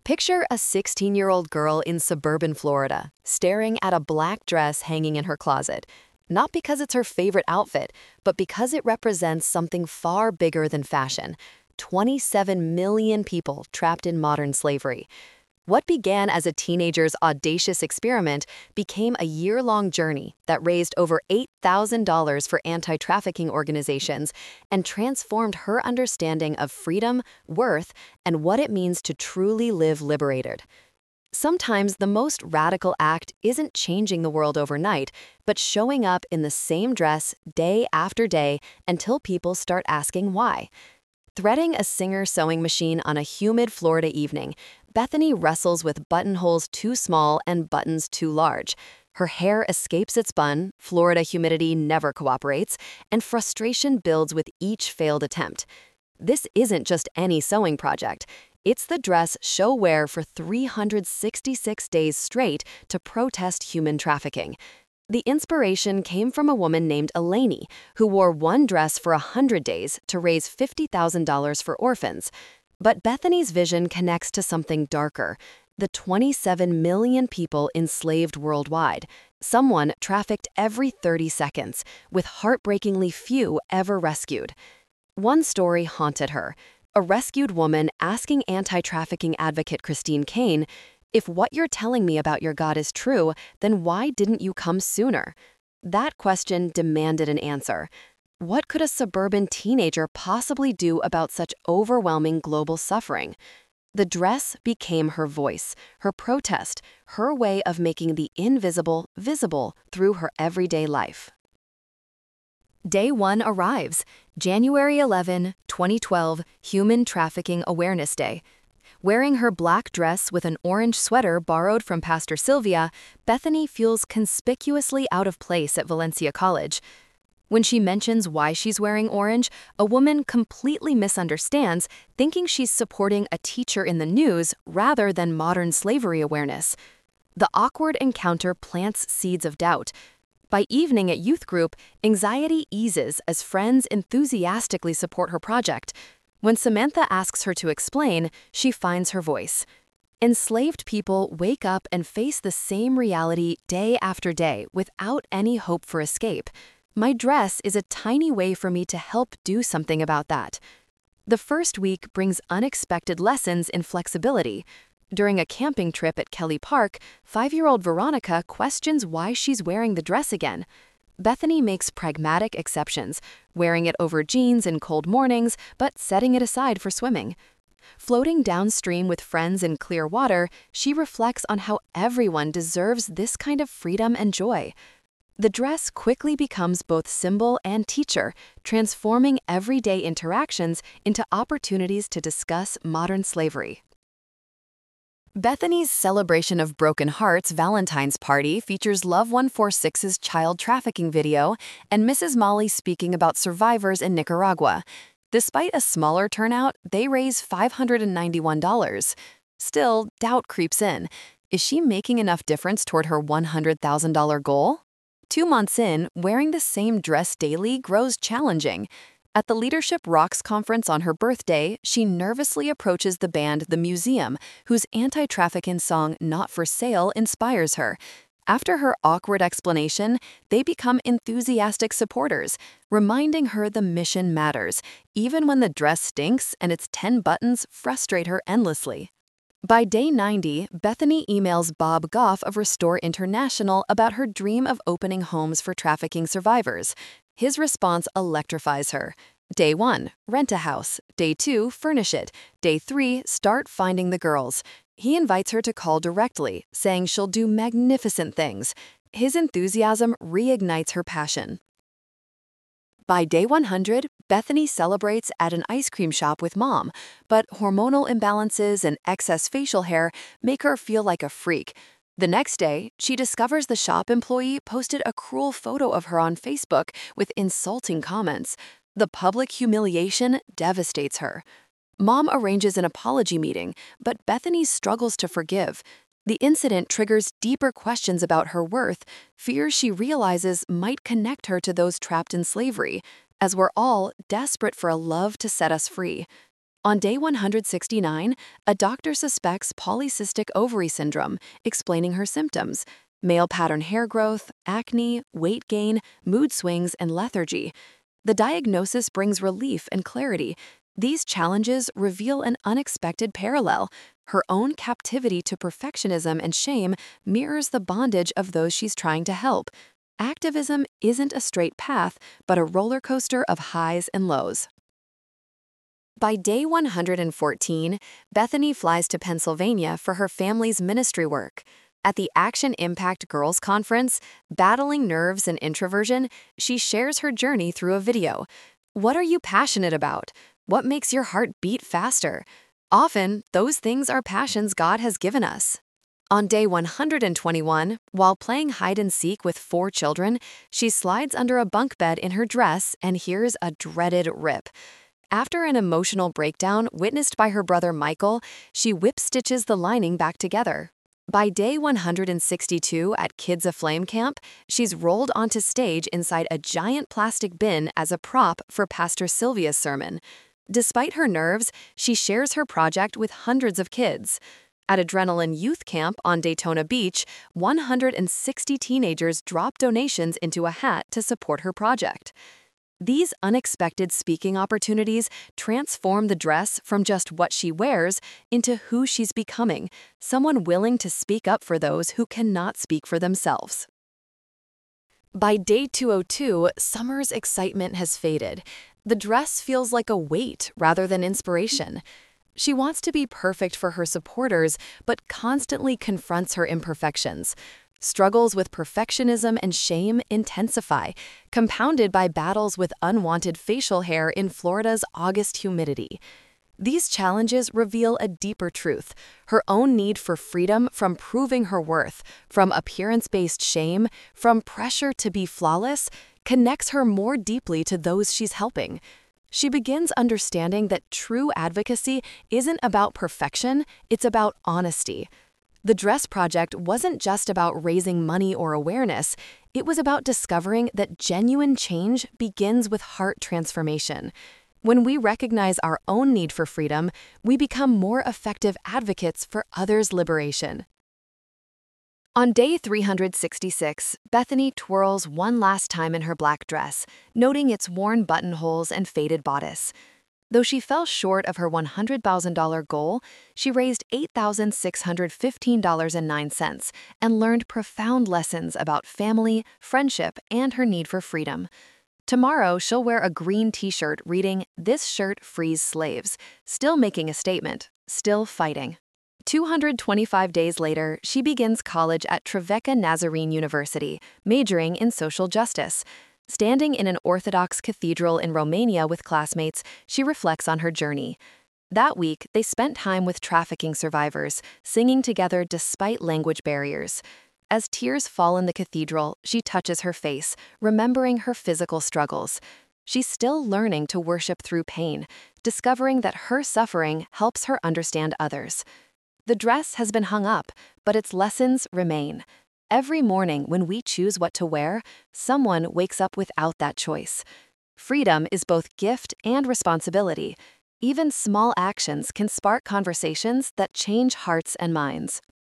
Picture a 16-year-old girl in suburban Florida, staring at a black dress hanging in her closet. Not because it's her favorite outfit, but because it represents something far bigger than fashion. 27 million people trapped in modern slavery. What began as a teenager's audacious experiment became a year-long journey that raised over $8,000 for anti-trafficking organizations and transformed her understanding of freedom, worth, and what it means to truly live liberated. Sometimes the most radical act isn't changing the world overnight, but showing up in the same dress day after day until people start asking why. Threading a Singer sewing machine on a humid Florida evening, Bethany wrestles with buttonholes too small and buttons too large. Her hair escapes its bun, Florida humidity never cooperates, and frustration builds with each failed attempt. This isn't just any sewing project. It's the dress she'll wear for 366 days straight to protest human trafficking. The inspiration came from a woman named Eleni, who wore one dress for 100 days to raise $50,000 for orphans. But Bethany's vision connects to something darker: the 27 million people enslaved worldwide, someone trafficked every 30 seconds, with heartbreakingly few ever rescued. One story haunted her: a rescued woman asking anti-trafficking advocate Christine Caine, "If what you're telling me about your God is true, then why didn't you come sooner?" That question demanded an answer. What could a suburban teenager possibly do about such overwhelming global suffering? The dress became her voice, her protest, her way of making the invisible visible through her everyday life. Day 1 arrives, January 11, 2012, Human Trafficking Awareness Day. Wearing her black dress with an orange sweater borrowed from Pastor Sylvia, Bethany feels conspicuously out of place at Valencia College. When she mentions why she's wearing orange, a woman completely misunderstands, thinking she's supporting a teacher in the news rather than modern slavery awareness. The awkward encounter plants seeds of doubt. By evening at youth group, anxiety eases as friends enthusiastically support her project. When Samantha asks her to explain, she finds her voice. Enslaved people wake up and face the same reality day after day without any hope for escape. My dress is a tiny way for me to help do something about that. The first week brings unexpected lessons in flexibility. During a camping trip at Kelly Park, 5-year-old Veronica questions why she's wearing the dress again. Bethany makes pragmatic exceptions, wearing it over jeans in cold mornings, but setting it aside for swimming. Floating downstream with friends in clear water, she reflects on how everyone deserves this kind of freedom and joy. The dress quickly becomes both symbol and teacher, transforming everyday interactions into opportunities to discuss modern slavery. Bethany's Celebration of Broken Hearts Valentine's Party features Love 146's child trafficking video and Mrs. Molly speaking about survivors in Nicaragua. Despite a smaller turnout, they raise $591. Still, doubt creeps in. Is she making enough difference toward her $100,000 goal? 2 months in, wearing the same dress daily grows challenging. At the Leadership Rocks conference on her birthday, she nervously approaches the band The Museum, whose anti-trafficking song Not for Sale inspires her. After her awkward explanation, they become enthusiastic supporters, reminding her the mission matters, even when the dress stinks and its 10 buttons frustrate her endlessly. By day 90, Bethany emails Bob Goff of Restore International about her dream of opening homes for trafficking survivors. His response electrifies her. Day 1, rent a house. Day 2, furnish it. Day 3, start finding the girls. He invites her to call directly, saying she'll do magnificent things. His enthusiasm reignites her passion. By day 100, Bethany celebrates at an ice cream shop with Mom, but hormonal imbalances and excess facial hair make her feel like a freak. The next day, she discovers the shop employee posted a cruel photo of her on Facebook with insulting comments. The public humiliation devastates her. Mom arranges an apology meeting, but Bethany struggles to forgive. The incident triggers deeper questions about her worth, fears she realizes might connect her to those trapped in slavery, as we're all desperate for a love to set us free. On day 169, a doctor suspects polycystic ovary syndrome, explaining her symptoms: male pattern hair growth, acne, weight gain, mood swings, and lethargy. The diagnosis brings relief and clarity. These challenges reveal an unexpected parallel. Her own captivity to perfectionism and shame mirrors the bondage of those she's trying to help. Activism isn't a straight path, but a roller coaster of highs and lows. By day 114, Bethany flies to Pennsylvania for her family's ministry work. At the Action Impact Girls Conference, battling nerves and introversion, she shares her journey through a video. What are you passionate about? What makes your heart beat faster? Often, those things are passions God has given us. On day 121, while playing hide and seek with 4 children, she slides under a bunk bed in her dress and hears a dreaded rip. After an emotional breakdown witnessed by her brother Michael, she whip-stitches the lining back together. By day 162 at Kids Aflame Camp, she's rolled onto stage inside a giant plastic bin as a prop for Pastor Sylvia's sermon. Despite her nerves, she shares her project with hundreds of kids. At Adrenaline Youth Camp on Daytona Beach, 160 teenagers drop donations into a hat to support her project. These unexpected speaking opportunities transform the dress from just what she wears into who she's becoming, someone willing to speak up for those who cannot speak for themselves. By day 202, Summer's excitement has faded. The dress feels like a weight rather than inspiration. She wants to be perfect for her supporters, but constantly confronts her imperfections. Struggles with perfectionism and shame intensify, compounded by battles with unwanted facial hair in Florida's August humidity. These challenges reveal a deeper truth: her own need for freedom from proving her worth, from appearance-based shame, from pressure to be flawless, connects her more deeply to those she's helping. She begins understanding that true advocacy isn't about perfection, it's about honesty. The dress project wasn't just about raising money or awareness, it was about discovering that genuine change begins with heart transformation. When we recognize our own need for freedom, we become more effective advocates for others' liberation. On day 366, Bethany twirls one last time in her black dress, noting its worn buttonholes and faded bodice. Though she fell short of her $100,000 goal, she raised $8,615.09 and learned profound lessons about family, friendship, and her need for freedom. Tomorrow, she'll wear a green t-shirt reading, "This shirt frees slaves," still making a statement, still fighting. 225 days later, she begins college at Trevecca Nazarene University, majoring in social justice. Standing in an Orthodox cathedral in Romania with classmates, she reflects on her journey. That week, they spent time with trafficking survivors, singing together despite language barriers. As tears fall in the cathedral, she touches her face, remembering her physical struggles. She's still learning to worship through pain, discovering that her suffering helps her understand others. The dress has been hung up, but its lessons remain. Every morning when we choose what to wear, someone wakes up without that choice. Freedom is both gift and responsibility. Even small actions can spark conversations that change hearts and minds.